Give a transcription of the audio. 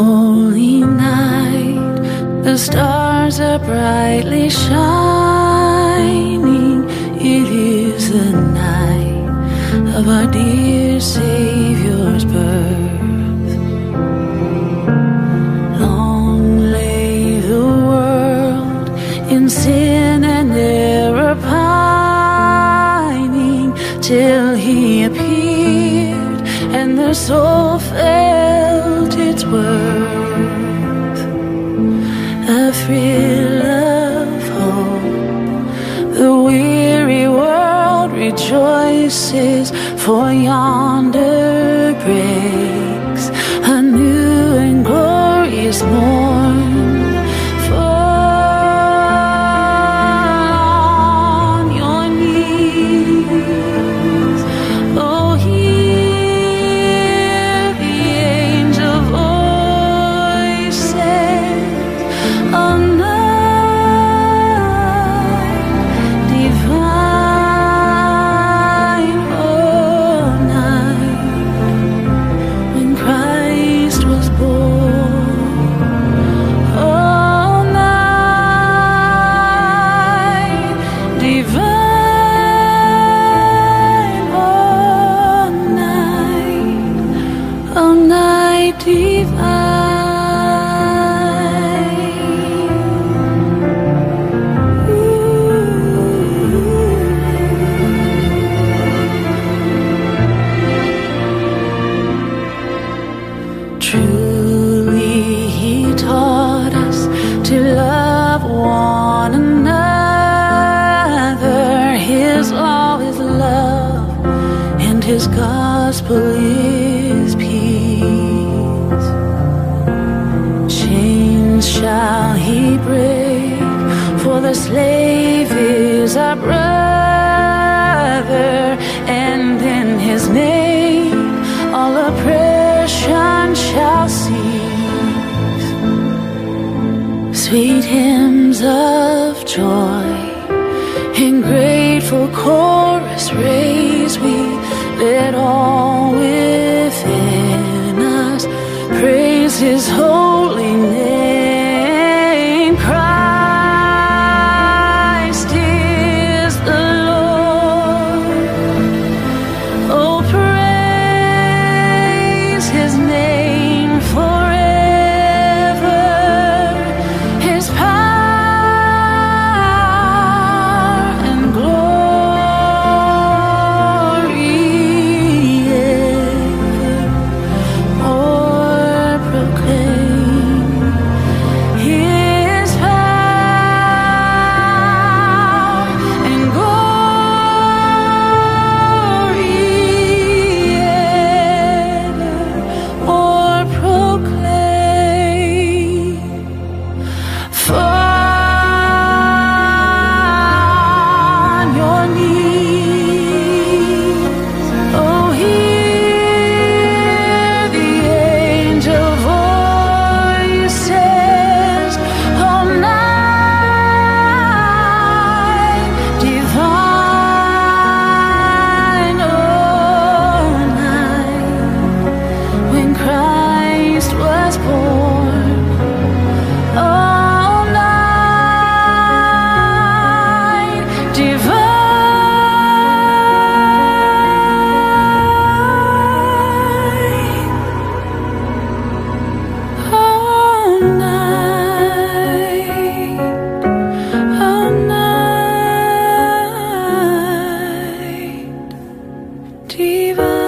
holy night, the stars are brightly shining. It is the night of our dear Savior's birth. Long lay the world in sin and error pining, till he appeared and the soul felt its worth. A thrill of hope, the weary world rejoices, for yonder breaks a new and glorious morn. Fall on your knees, oh, hear the angel voices of night divine, oh, night when Christ was born, oh, night divine, oh, night divine. Truly he taught us to love one another. His law is love and his gospel is peace. Chains shall he break, for the slave is our brother, and in his name all oppression shall cease. Sweet hymns of joy in grateful chorus raise we, let all within us praise his holy name. Christ is the Lord, oh, praise his name forever. His power and glory ever proclaim. His power and glory ever proclaim. Fall on your knees, oh, hear the angel voices of night divine, oh, night when Christ was born, oh, night divine, oh, night, oh, night divine.